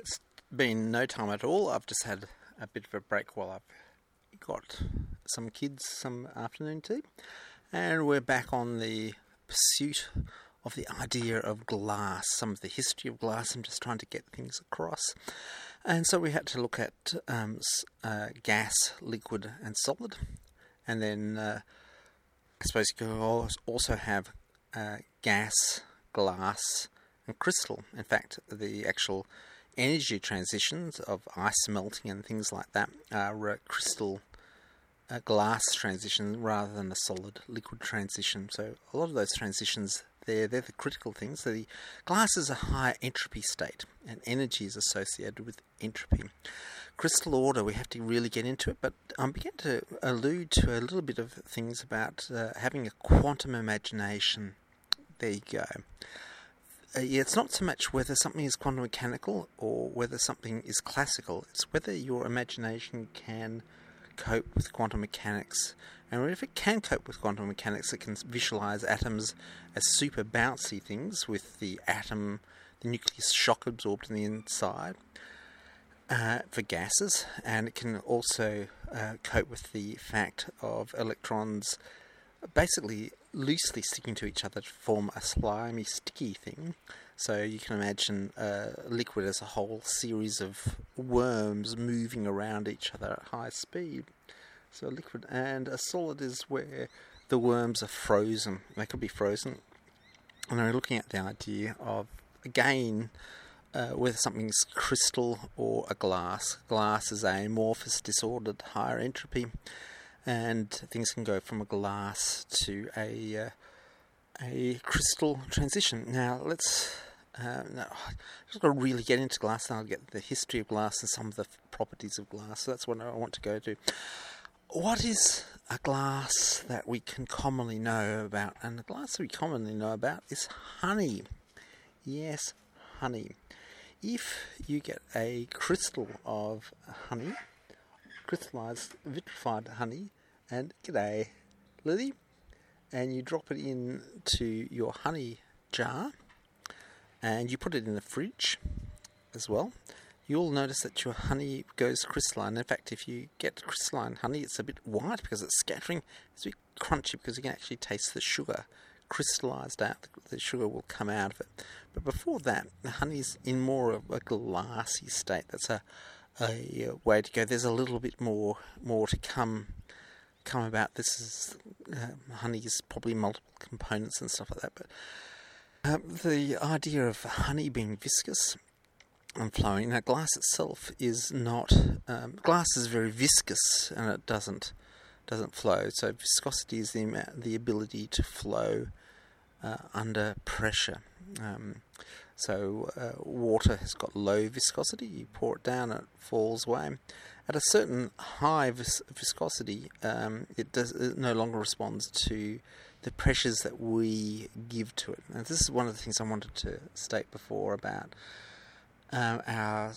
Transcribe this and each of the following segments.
It's been no time at all. I've just had a bit of a break while I've got some kids some afternoon tea. And we're back on the pursuit of the idea of glass, some of the history of glass. I'm just trying to get things across. And so we had to look at gas, liquid and solid. And then I suppose you could also have gas, glass and crystal. In fact, the actual energy transitions of ice melting and things like that are crystal glass transition rather than a solid liquid transition. So a lot of those transitions, they're the critical things. So the glass is a high entropy state, and energy is associated with entropy. Crystal order, we have to really get into it, but I'm beginning to allude to a little bit of things about having a quantum imagination. There you go. It's not so much whether something is quantum mechanical or whether something is classical. It's whether your imagination can cope with quantum mechanics. And if it can cope with quantum mechanics, it can visualize atoms as super bouncy things with the atom, the nucleus shock absorbed in the inside for gases. And it can also cope with the fact of electrons basically loosely sticking to each other to form a slimy, sticky thing. So you can imagine liquid as a whole series of worms moving around each other at high speed. So liquid, and a solid is where the worms are frozen. They could be frozen. And we're looking at the idea of, again, whether something's crystal or a glass. Glass is amorphous, disordered, higher entropy. And things can go from a glass to a crystal transition. Now, let's just got to really get into glass, and I'll get the history of glass and some of the properties of glass. So that's what I want to go to. What is a glass that we can commonly know about? And the glass that we commonly know about is honey. Yes, honey. If you get a crystal of honey, crystallized, vitrified honey, and g'day, Lily, and you drop it into your honey jar, and you put it in the fridge as well, you'll notice that your honey goes crystalline. In fact, if you get crystalline honey, it's a bit white because it's scattering. It's a bit crunchy because you can actually taste the sugar crystallized out. The sugar will come out of it. But before that, the honey's in more of a glassy state. That's a way to go. There's a little bit more to come about. This is honey is probably multiple components and stuff like that. But the idea of honey being viscous and flowing. Now, glass itself is not. Glass is very viscous and it doesn't flow. So viscosity is the ability to flow under pressure. So water has got low viscosity. You pour it down, it falls away. At a certain high viscosity, it no longer responds to the pressures that we give to it. And this is one of the things I wanted to state before about our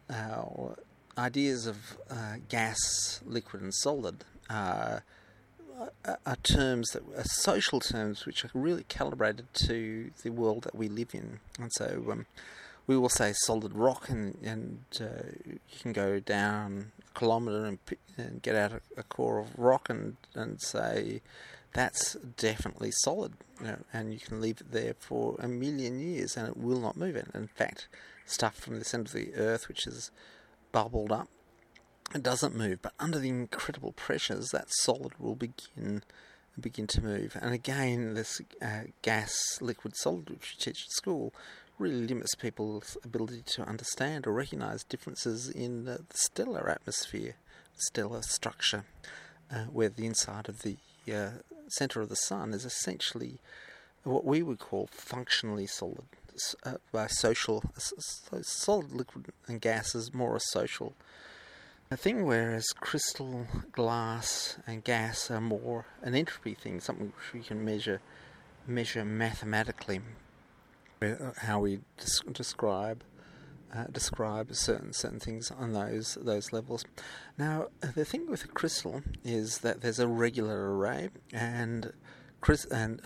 ideas of gas, liquid, and solid. Are terms that are social terms which are really calibrated to the world that we live in. And so we will say solid rock, and you can go down a kilometre and get out a core of rock and say that's definitely solid, and you can leave it there for 1 million years and it will not move. And in fact, stuff from the centre of the earth which is bubbled up, it doesn't move, but under the incredible pressures, that solid will begin to move. And again, this gas, liquid, solid, which you teach at school, really limits people's ability to understand or recognise differences in the stellar atmosphere, stellar structure, where the inside of the centre of the sun is essentially what we would call functionally solid. By social, so solid, liquid, and gas is more a social thing, whereas crystal, glass, and gas are more an entropy thing, something which we can measure mathematically. How we describe certain things on those levels. Now, the thing with a crystal is that there's a regular array, and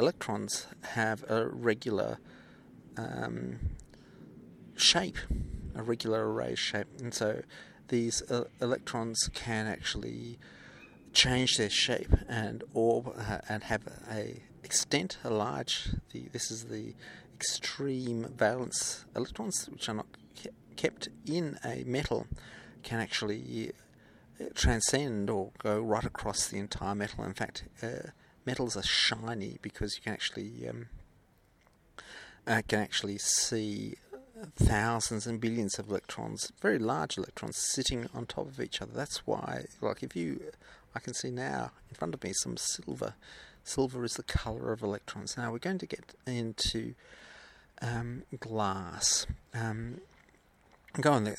electrons have a regular shape. a regular array shape, and so these electrons can actually change their shape and have a extent, a large. This is the extreme valence electrons, which are not kept in a metal, can actually transcend or go right across the entire metal. In fact, metals are shiny because you can actually see thousands and billions of electrons, very large electrons, sitting on top of each other. That's why, like, I can see now in front of me some silver. Silver is the colour of electrons. Now we're going to get into glass. Go on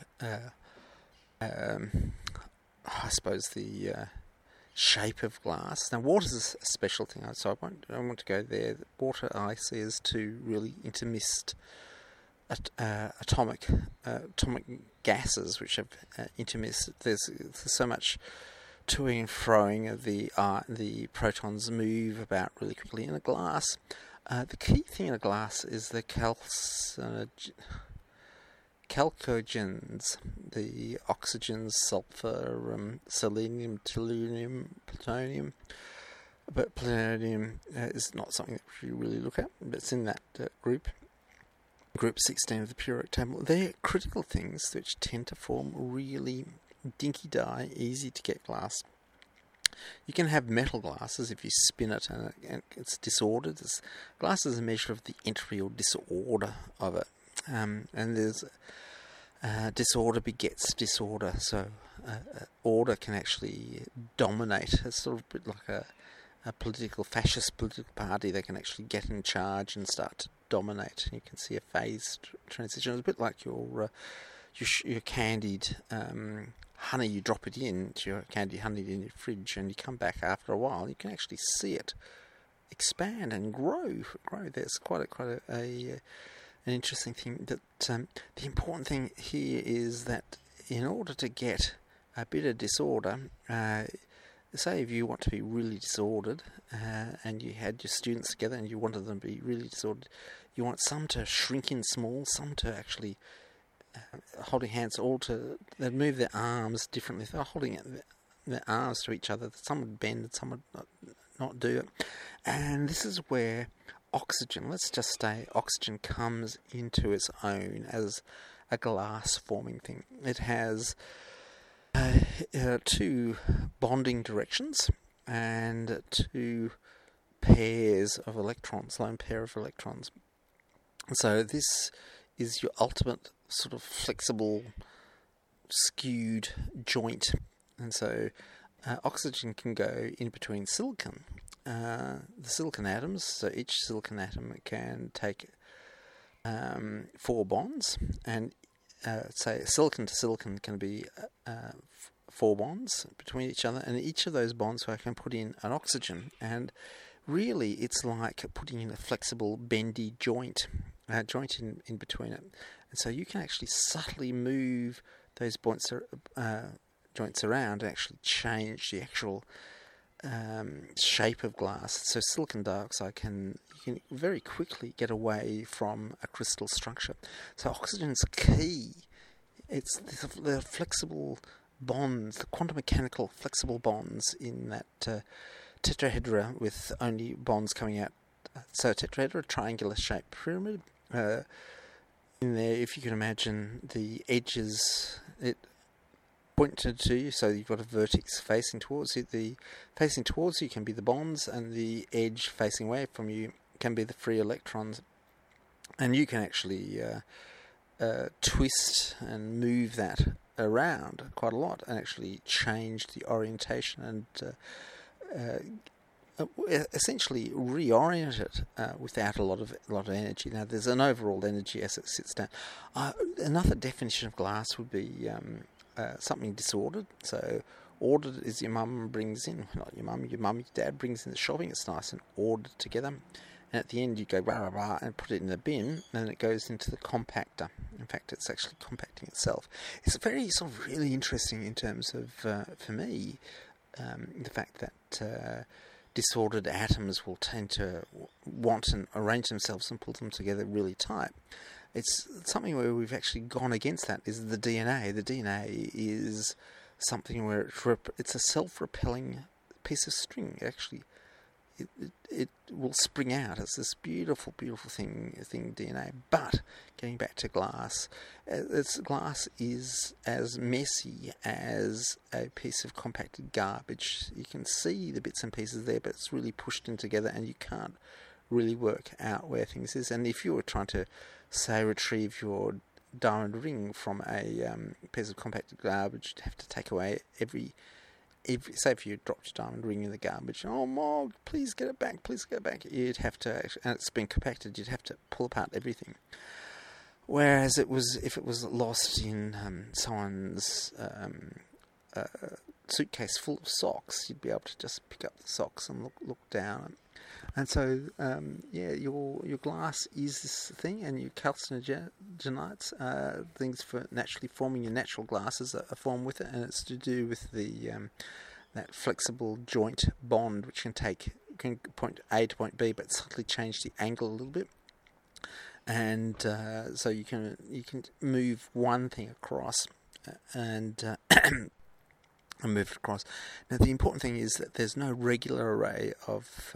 I suppose the shape of glass. Now, water is a special thing, so I don't want to go there. Water I see as two really intermixed atomic gases which have intermixed. There's so much toing and froing of the protons move about really quickly in a glass. The key thing in a glass is the chalcogens, the oxygens, sulfur, selenium, tellurium, plutonium. But plutonium is not something that we really look at, but it's in that group 16 of the periodic table. They're critical things which tend to form really dinky dye, easy to get glass. You can have metal glasses if you spin it and it's disordered. Glass is a measure of the entropy or disorder of it. And there's disorder begets disorder, so order can actually dominate. It's sort of a bit like a fascist political party. They can actually get in charge and start to dominate. You can see a phased transition. It's a bit like your candied honey. You drop it into your candied honey in your fridge, and you come back after a while. You can actually see it expand and grow. There's quite an interesting thing. That the important thing here is that in order to get a bit of disorder, say if you want to be really disordered, and you had your students together and you wanted them to be really disordered, you want some to shrink in small, some to actually holding hands, they'd move their arms differently. If they're holding their arms to each other, some would bend and some would not do it. And this is where oxygen, let's just say oxygen, comes into its own as a glass forming thing. It has two bonding directions and two pairs of electrons, lone pair of electrons. So this is your ultimate sort of flexible, skewed joint. And so oxygen can go in between silicon. The silicon atoms, so each silicon atom can take 4 bonds, and say silicon to silicon can be 4 bonds between each other, and each of those bonds I can put in an oxygen, and really it's like putting in a flexible, bendy joint in between it. And so you can actually subtly move those joints around and actually change the actual shape of glass. So silicon dioxide you can very quickly get away from a crystal structure. So oxygen's key. It's the flexible bonds, the quantum mechanical flexible bonds in that tetrahedra with only bonds coming out. So tetrahedra, triangular shaped pyramid. In there, if you can imagine the edges, it pointed to you, so you've got a vertex facing towards you. The facing towards you can be the bonds, and the edge facing away from you can be the free electrons. And you can actually twist and move that around quite a lot, and actually change the orientation and essentially reorient it without a lot of energy. Now, there's an overall energy as it sits down. Another definition of glass would be something disordered. So ordered is your mum brings in, not your mum, your dad brings in the shopping. It's nice and ordered together. And at the end you go blah, blah, blah, and put it in the bin, and it goes into the compactor. In fact, it's actually compacting itself. It's very sort of really interesting in terms of, for me, the fact that disordered atoms will tend to want and arrange themselves and pull them together really tight. it's something where we've actually gone against that is the DNA. The DNA is something where it's a self-repelling piece of string. Actually, it will spring out. It's this beautiful, beautiful thing, DNA. But getting back to glass, glass is as messy as a piece of compacted garbage. You can see the bits and pieces there, but it's really pushed in together, and you can't really work out where things is. And if you were trying to, say, retrieve your diamond ring from a piece of compacted garbage, you'd have to take away every say if you dropped your diamond ring in the garbage, oh Mog, please get it back, you'd have to, and it's been compacted, you'd have to pull apart everything. Whereas if it was lost in someone's suitcase full of socks, you'd be able to just pick up the socks and look down. And so, your glass is this thing, and your calcinogenites, things for naturally forming your natural glasses are formed with it, and it's to do with the that flexible joint bond, which can point A to point B, but subtly change the angle a little bit, and so you can move one thing across, and move it across. Now, the important thing is that there's no regular array of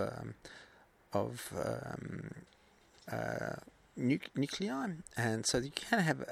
nuclei, and so you can have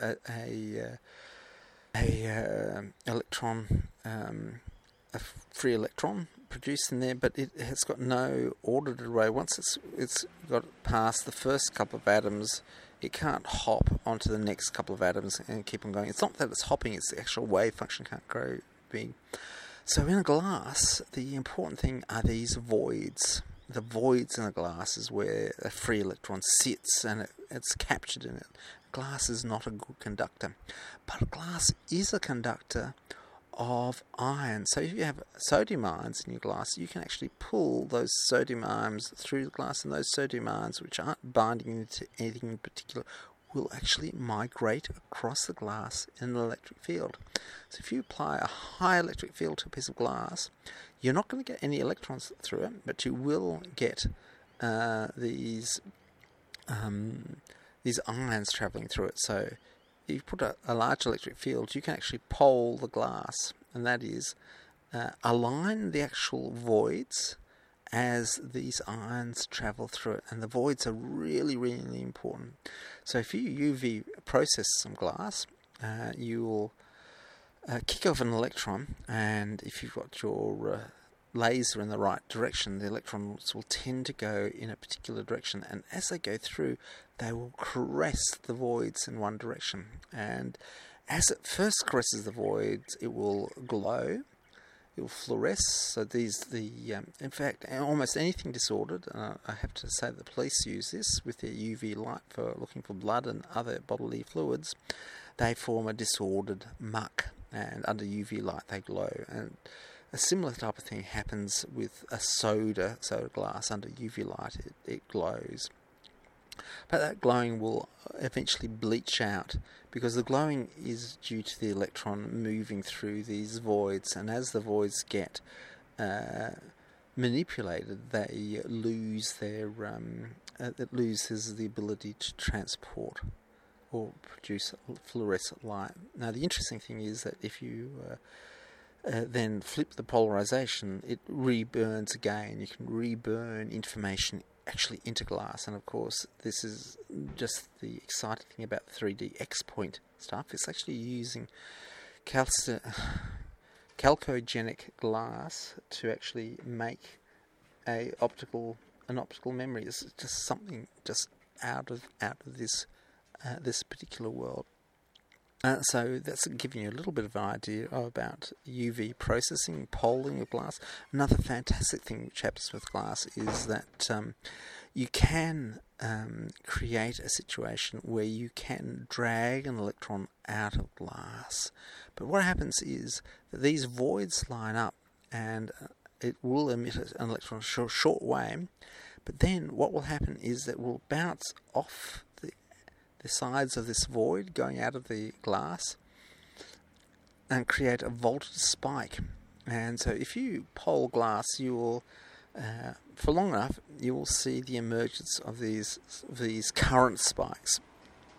a electron, a free electron produced in there, but it has got no ordered array. Once it's got past the first couple of atoms, it can't hop onto the next couple of atoms and keep on going. It's not that it's hopping; it's the actual wave function can't grow big. So in a glass, the important thing are these voids. The voids in a glass is where a free electron sits, and it's captured in it. Glass is not a good conductor, but glass is a conductor of iron. So if you have sodium ions in your glass, you can actually pull those sodium ions through the glass, and those sodium ions, which aren't binding into anything in particular, will actually migrate across the glass in an electric field. So if you apply a high electric field to a piece of glass, you're not going to get any electrons through it, but you will get these ions travelling through it. So if you put a large electric field, you can actually pole the glass, and that is align the actual voids as these ions travel through it. And the voids are really, really important. So if you UV process some glass, you will kick off an electron, and if you've got your laser in the right direction, the electrons will tend to go in a particular direction, and as they go through, they will caress the voids in one direction. And as it first caresses the voids, it will glow, it will fluoresce. So in fact, almost anything disordered, I have to say the police use this with their UV light for looking for blood and other bodily fluids. They form a disordered muck, and under UV light they glow. And a similar type of thing happens with a soda glass. Under UV light it glows. But that glowing will eventually bleach out, because the glowing is due to the electron moving through these voids, and as the voids get manipulated, they lose it loses the ability to transport or produce fluorescent light. Now, the interesting thing is that if you then flip the polarization, it reburns again. You can reburn information actually into glass, and of course this is just the exciting thing about 3D X-point stuff. It's actually using chalcogenic glass to actually make an optical memory. It's just something just out of this this particular world. So that's giving you a little bit of an idea about UV processing, poling of glass. Another fantastic thing which happens with glass is that you can create a situation where you can drag an electron out of glass. But what happens is that these voids line up, and it will emit an electron a short way, but then what will happen is that it will bounce off the sides of this void going out of the glass and create a voltage spike. And so if you pole glass, you will for long enough you will see the emergence of these current spikes.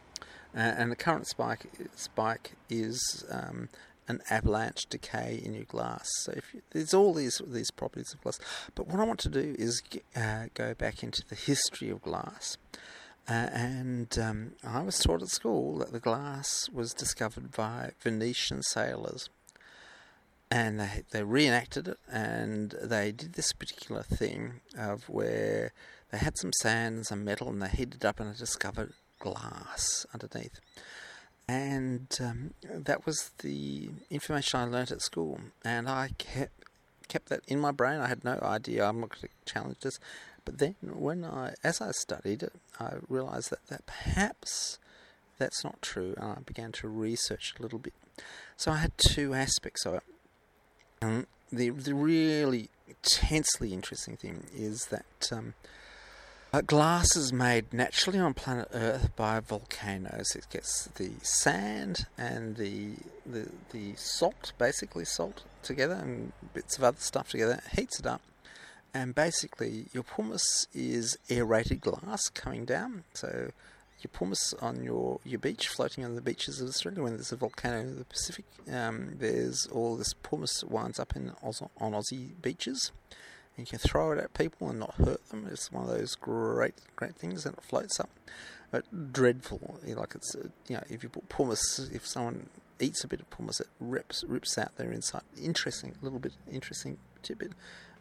and the current spike is an avalanche decay in your glass. So there's all these properties of glass. But what I want to do is go back into the history of glass. And I was taught at school that the glass was discovered by Venetian sailors. And they reenacted it, and they did this particular thing of where they had some sand and some metal, and they heated it up, and they discovered glass underneath. And that was the information I learnt at school, and I kept that in my brain. I had no idea I'm not going to challenge this. But then, as I studied it, I realised that perhaps that's not true, and I began to research a little bit. So I had two aspects of it. The really intensely interesting thing is that glass is made naturally on planet Earth by volcanoes. It gets the sand and the salt, basically salt, together, and bits of other stuff together, heats it up, and basically your pumice is aerated glass coming down. So your pumice on your beach, floating on the beaches of Australia, when there's a volcano in the Pacific, there's all this pumice winds up on Aussie beaches, and you can throw it at people and not hurt them. It's one of those great things, and it floats up. But dreadful, like it's if you put pumice, if someone eats a bit of pumice, it rips out their inside. Interesting tidbit.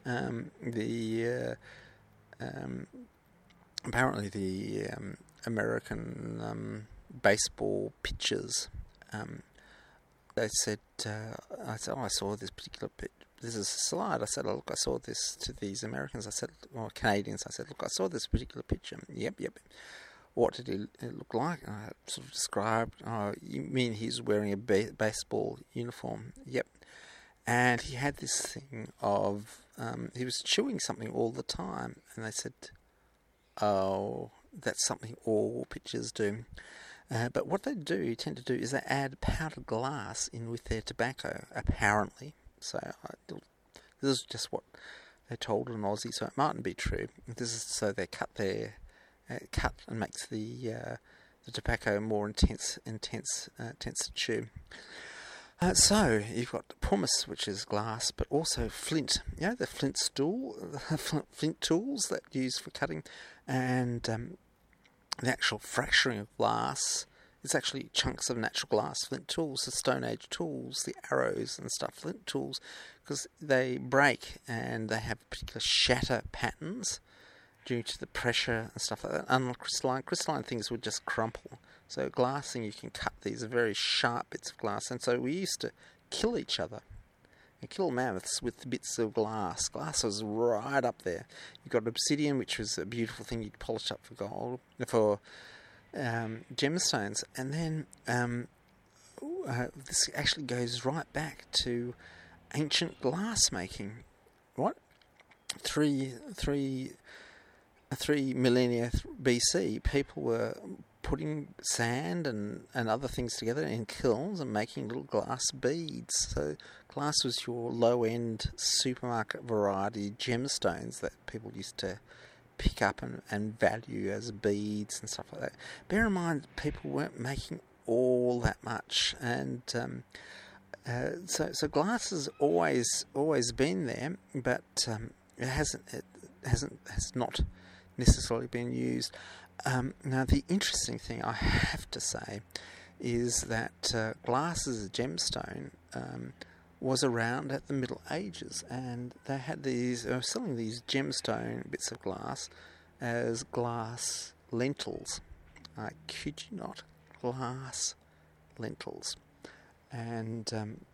Apparently the American baseball pitchers, they said, I saw this particular pitch. This is a slide. I said, look, I saw this to these Americans. I said, or Canadians. I said, look, I saw this particular picture. Yep. What did it look like? And I sort of described. Oh, you mean he's wearing a baseball uniform? Yep. And he had this thing of he was chewing something all the time, and they said, oh, that's something all pitchers do. But what they tend to do, is they add powdered glass in with their tobacco, apparently. So this is just what they're told in Aussie, so it mightn't be true. This is so they cut and makes the tobacco more intense to chew. So you've got pumice, which is glass, but also flint. The flint tools that you use for cutting, and the actual fracturing of glass is actually chunks of natural glass. Flint tools, the Stone Age tools, the arrows and stuff. Flint tools, because they break and they have particular shatter patterns due to the pressure and stuff like that. Unlike crystalline things would just crumple. So glassing, you can cut these very sharp bits of glass, and so we used to kill each other and kill mammoths with bits of glass. Glass was right up there. You got obsidian, which was a beautiful thing you'd polish up for gold, for gemstones, and then this actually goes right back to ancient glass making. What? Three millennia BC, people were putting sand and other things together in kilns and making little glass beads. So glass was your low-end supermarket variety gemstones that people used to pick up and value as beads and stuff like that. Bear in mind, people weren't making all that much, and so glass has always been there, but it has not necessarily been used. Now, the interesting thing I have to say is that glass as a gemstone was around at the Middle Ages, and they were selling these gemstone bits of glass as glass lentils. I kid you not, glass lentils. And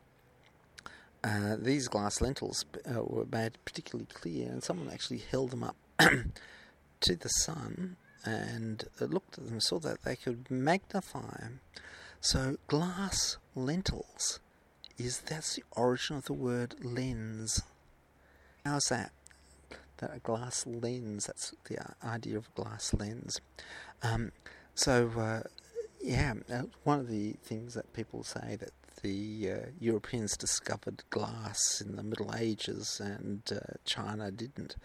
these glass lentils were made particularly clear, and someone actually held them up to the sun and looked at them and saw that they could magnify them. So glass lentils, that's the origin of the word lens. How's that? That a glass lens, that's the idea of a glass lens. One of the things that people say that the Europeans discovered glass in the Middle Ages and China didn't.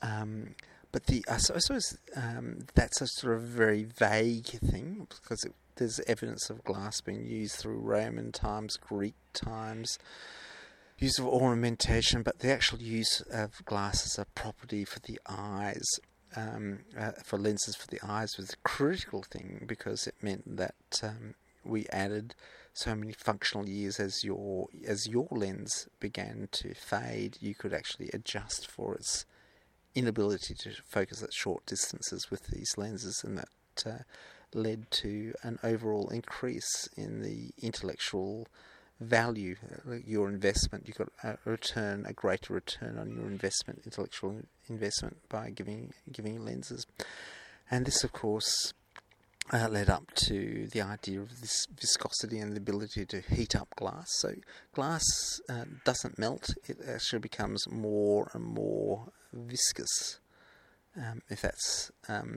But I suppose that's a sort of very vague thing, because there's evidence of glass being used through Roman times, Greek times, use of ornamentation, but the actual use of glass as a property for the eyes, for lenses for the eyes, was a critical thing, because it meant that we added so many functional years as your lens began to fade. You could actually adjust for its inability to focus at short distances with these lenses, and that led to an overall increase in the intellectual value, your investment. You got a greater return on your intellectual investment, by giving lenses. And this, of course, led up to the idea of this viscosity and the ability to heat up glass. So glass doesn't melt; it actually becomes more and more viscous. If that's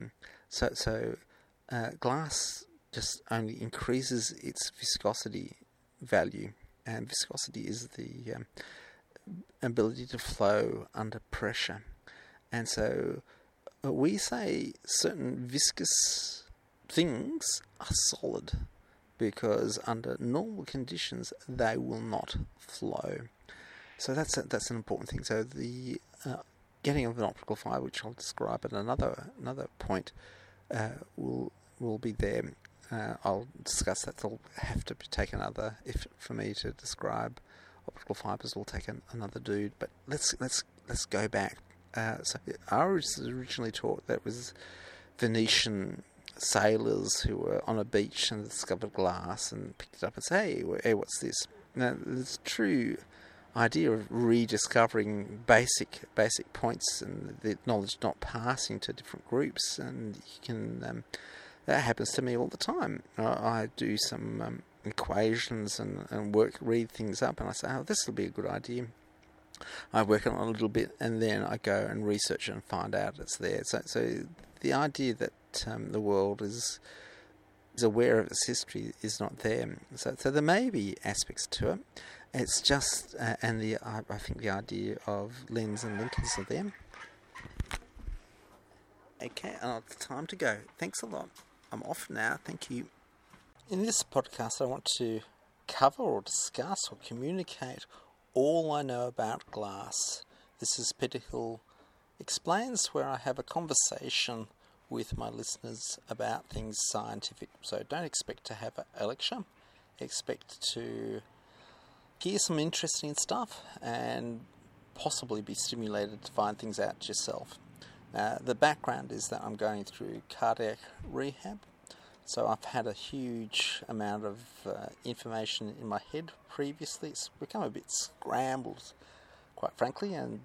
glass just only increases its viscosity value, and viscosity is the ability to flow under pressure. And so we say certain viscous things are solid, because under normal conditions they will not flow. So that's an important thing. So the getting of an optical fibre, which I'll describe at another point, will be there. I'll discuss that. It'll have to take another. If for me to describe optical fibres, will take another dude. But let's go back. So I was originally taught that it was Venetian sailors who were on a beach and discovered glass and picked it up and said, "Hey, what's this?" Now, there's a true idea of rediscovering basic points, and the knowledge not passing to different groups, and you can. That happens to me all the time. I do some equations and read things up, and I say, "Oh, this will be a good idea." I work on it a little bit, and then I go and research it and find out it's there. So the idea that the world is aware of its history is not there. So there may be aspects to it. It's just, I think the idea of lens and lentils are there. Okay, it's time to go. Thanks a lot. I'm off now. Thank you. In this podcast, I want to cover or discuss or communicate all I know about glass. This is Peter Hill Explains, where I have a conversation with my listeners about things scientific. So don't expect to have a lecture. Expect to hear some interesting stuff and possibly be stimulated to find things out yourself. The background is that I'm going through cardiac rehab. So I've had a huge amount of information in my head previously. It's become a bit scrambled, quite frankly, and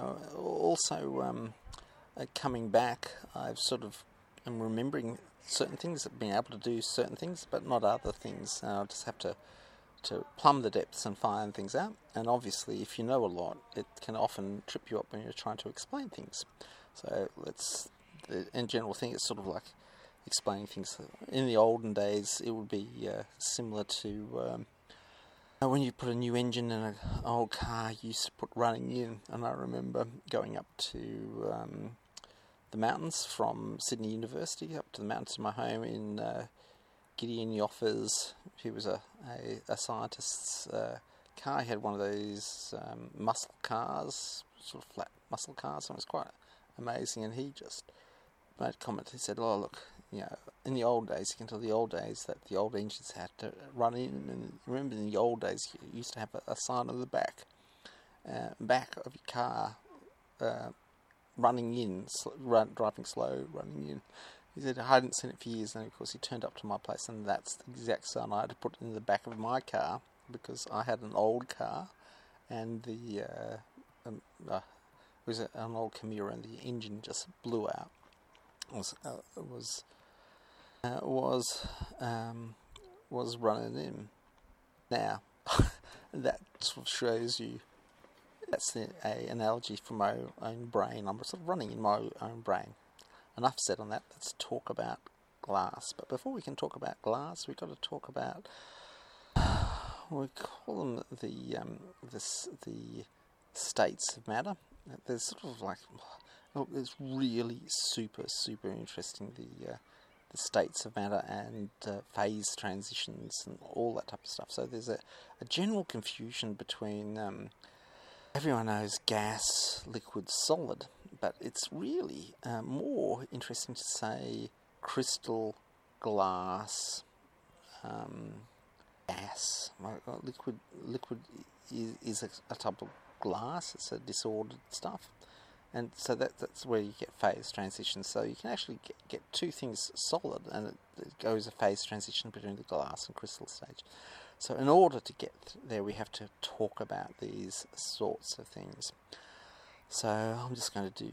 also coming back, I've sort of am remembering certain things, being able to do certain things, but not other things. I'll just have to plumb the depths and find things out. And obviously, if you know a lot, it can often trip you up when you're trying to explain things. So in general thing, it's sort of like explaining things. In the olden days, it would be similar to when you put a new engine in an old car you used to put running in. And I remember going up to the mountains from Sydney University, up to the mountains to my home in Gideon Yoffers, who was a scientist's car. He had one of those muscle cars, sort of flat muscle cars, and it was quite amazing. And he just made a comment. He said, "Oh, look, in the old days, you can tell the old days that the old engines had to run in. And remember, in the old days, you used to have a sign on the back of your car, running in, driving slow, running in." He said, "I hadn't seen it for years." And of course, he turned up to my place, and that's the exact sign I had to put in the back of my car, because I had an old car, and it was an old Chimera, and the engine just blew out. Was running in. Now, that sort of shows you, that's an analogy from my own brain. I'm sort of running in my own brain. Enough said on that. Let's talk about glass. But before we can talk about glass, we've got to talk about, we call them the states of matter. There's sort of like, it's really super interesting, the states of matter and phase transitions and all that type of stuff. So there's a general confusion between, everyone knows gas, liquid, solid, but it's really more interesting to say crystal, glass, gas. Liquid is a type of glass. It's a disordered stuff, and so that's where you get phase transitions. So you can actually get two things solid, and it goes a phase transition between the glass and crystal stage. So in order to get there, we have to talk about these sorts of things. So I'm just going to do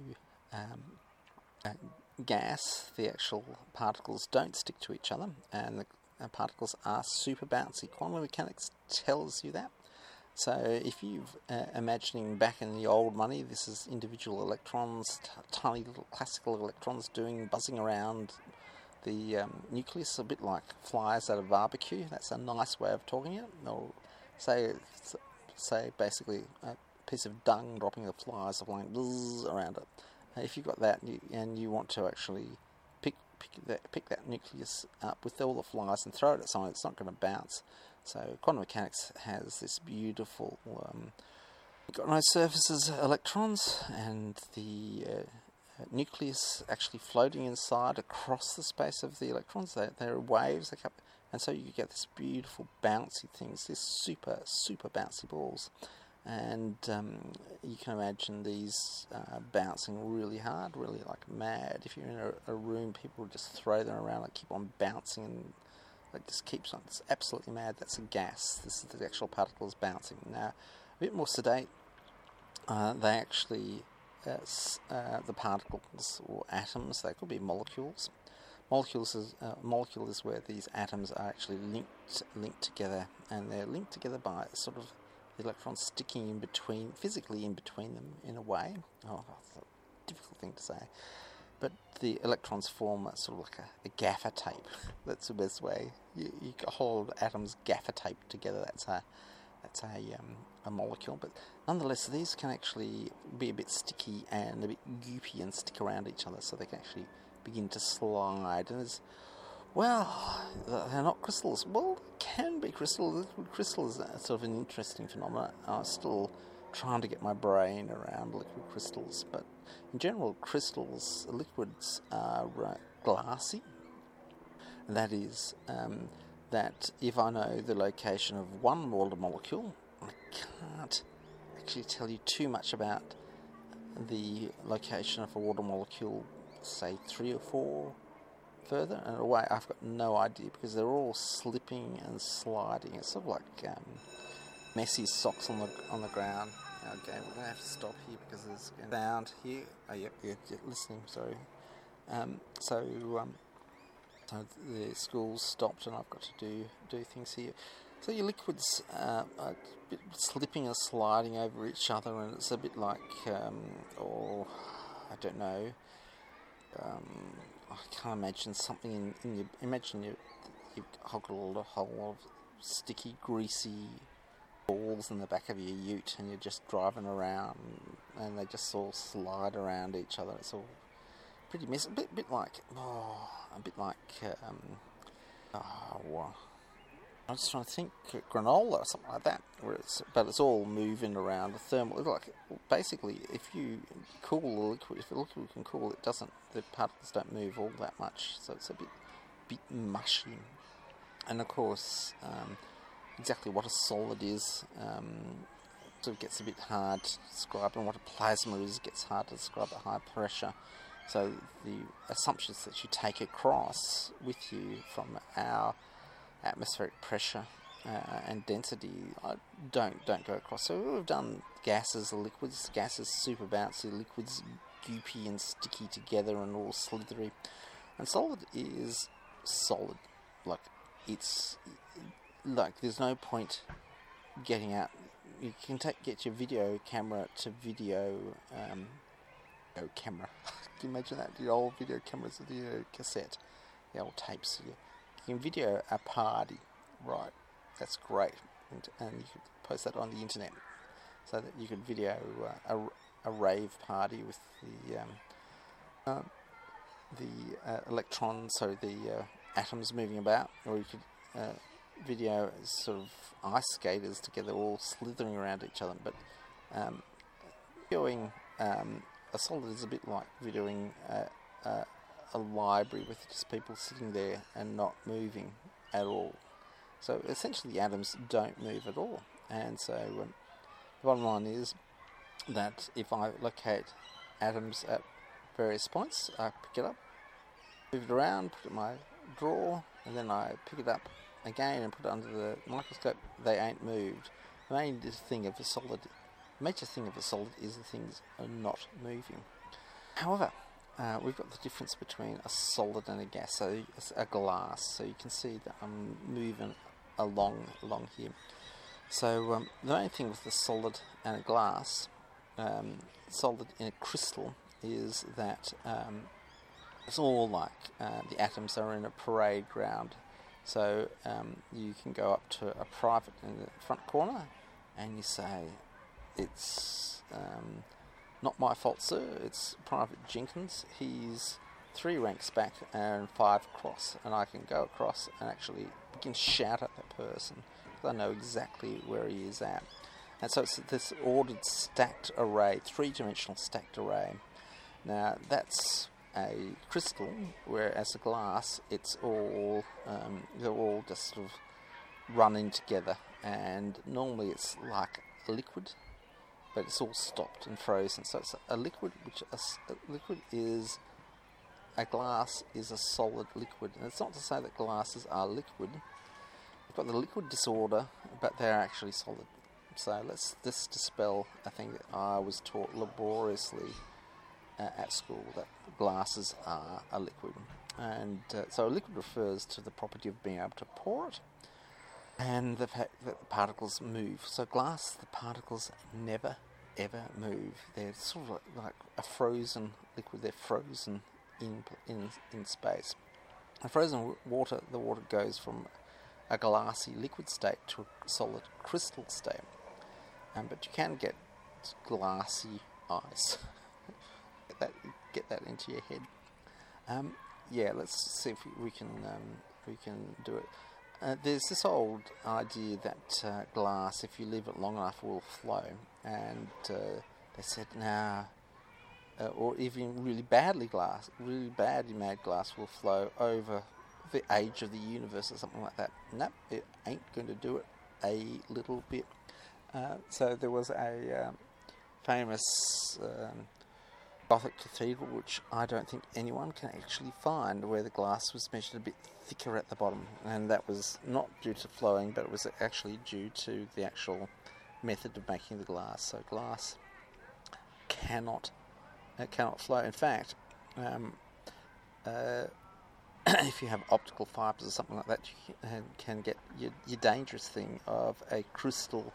gas. The actual particles don't stick to each other, and the particles are super bouncy. Quantum mechanics tells you that. So if you're imagining back in the old money, this is individual electrons, tiny little classical electrons buzzing around the nucleus, a bit like flies at a barbecue. That's a nice way of talking it. Or say basically a piece of dung dropping the flies are flying buzz around it. If you've got that and you want to actually pick that nucleus up with all the flies and throw it at someone, it's not going to bounce. So quantum mechanics has this beautiful got no surfaces electrons, and the nucleus actually floating inside across the space of the electrons. They're waves, and so you get this beautiful bouncy things, these super bouncy balls. And you can imagine these bouncing really hard, really like mad. If you're in a room, people just throw them around, like keep on bouncing, and it just keeps on. It's absolutely mad. That's a gas. This is the actual particles bouncing. Now, a bit more sedate. They actually, the particles or atoms, they could be molecules. Molecule is where these atoms are actually linked together, and they're linked together by sort of the electrons sticking in between, physically in between them in a way. Oh, that's a difficult thing to say. But the electrons form sort of like a gaffer tape. That's the best way. You hold atoms gaffer taped together. That's a molecule. But nonetheless, these can actually be a bit sticky and a bit goopy and stick around each other, so they can actually begin to slide. And they're not crystals. Well, they can be crystals. Liquid crystals are sort of an interesting phenomenon. I'm still trying to get my brain around liquid crystals, but in general, liquids are glassy. And that is that if I know the location of one water molecule, I can't actually tell you too much about the location of a water molecule, say 3 or 4 further and away. I've got no idea, because they're all slipping and sliding. It's sort of like messy socks on the ground. Okay, we're going to have to stop here because there's sound here. Oh, yep, listening, sorry. So the school's stopped and I've got to do things here. So your liquids are a bit slipping and sliding over each other, and it's a bit like, I don't know, I can't imagine something in your... Imagine you've got a whole of sticky, greasy balls in the back of your ute, and you're just driving around, and they just all slide around each other. It's all pretty messy. A bit like... I'm just trying to think, granola or something like that, but it's all moving around. The thermal, basically, if you cool the liquid, if the liquid can cool, the particles don't move all that much, so it's a bit mushy. And of course, exactly what a solid is, sort of gets a bit hard to describe, and what a plasma is gets hard to describe at high pressure. So the assumptions that you take across with you from our atmospheric pressure and density don't go across. So we've done gases, liquids. Gases super bouncy, liquids goopy and sticky together and all slithery. And solid is solid. There's no point getting out. You can get your video camera to video camera. Can you imagine that? The old video cameras, the video cassette, the old tapes. You can video a party, right? That's great, and you could post that on the internet, so that you could video a rave party with electrons, so the atoms moving about, or you could video sort of ice skaters together all slithering around each other. But videoing a solid is a bit like videoing a library with just people sitting there and not moving at all. So essentially the atoms don't move at all. And so the bottom line is that if I locate atoms at various points, I pick it up, move it around, put it in my drawer, and then I pick it up again and put it under the microscope. They ain't moved. The major thing of a solid is the things are not moving. However, we've got the difference between a solid and a gas, so it's a glass. So you can see that I'm moving along here. So the main thing with the solid and a glass, solid in a crystal, is that it's all like the atoms are in a parade ground. So you can go up to a private in the front corner and you say, it's not my fault, sir, it's Private Jenkins. He's 3 ranks back and 5 across, and I can go across and actually begin to shout at that person because I know exactly where he is at. And so it's this ordered stacked array, 3-dimensional stacked array. Now that's a crystal, whereas a glass, it's all they're all just sort of running together, and normally it's like a liquid, but it's all stopped and frozen. So it's a liquid, which a liquid is a glass is a solid liquid, and it's not to say that glasses are liquid. We've got the liquid disorder, but they're actually solid. So let's dispel a thing that I was taught laboriously at school, that glasses are a liquid. And so a liquid refers to the property of being able to pour it and the fact that the particles move. So glass, the particles never ever move. They're sort of like a frozen liquid. They're frozen in space. In frozen water, the water goes from a glassy liquid state to a solid crystal state. But you can get glassy ice. Get that into your head. Yeah, let's see if we can do it. There's this old idea that glass, if you leave it long enough, will flow, and they said now, or even really badly made glass will flow over the age of the universe or something like that. Nope, it ain't going to do it a little bit. So there was a famous Gothic cathedral, which I don't think anyone can actually find, where the glass was measured a bit thicker at the bottom, and that was not due to flowing, but it was actually due to the actual method of making the glass. So glass cannot flow. In fact, if you have optical fibres or something like that, you can get your dangerous thing of a crystal.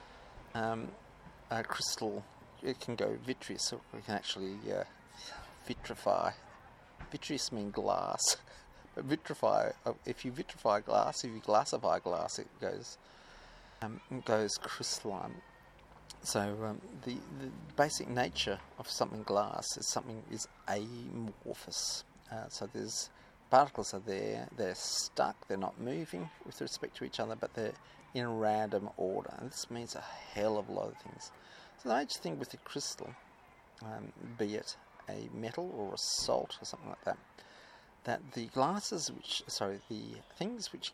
It can go vitreous, so it can actually vitrify. Vitreous means glass, but vitrify. If you vitrify glass, if you glassify glass, it goes crystalline. So the basic nature of something glass is something is amorphous. So there's particles are there, they're stuck, they're not moving with respect to each other, but they're in a random order. And this means a hell of a lot of things. So the major thing with the crystal, be it a metal or a salt or something like that, that the things which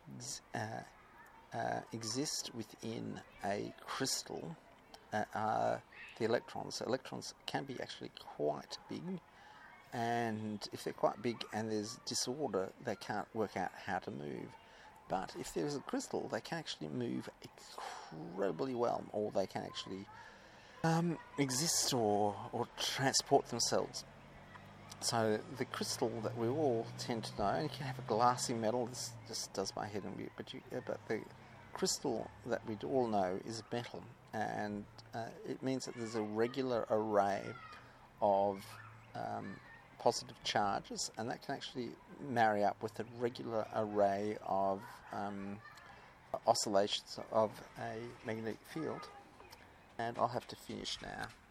exist within a crystal are the electrons. So electrons can be actually quite big, and if they're quite big and there's disorder, they can't work out how to move. But if there's a crystal, they can actually move incredibly well, or they can actually exist or transport themselves. So the crystal that we all tend to know, and you can have a glassy metal, this just does my head in, but the crystal that we all know is metal, and it means that there's a regular array of positive charges, and that can actually marry up with a regular array of oscillations of a magnetic field. And I'll have to finish now.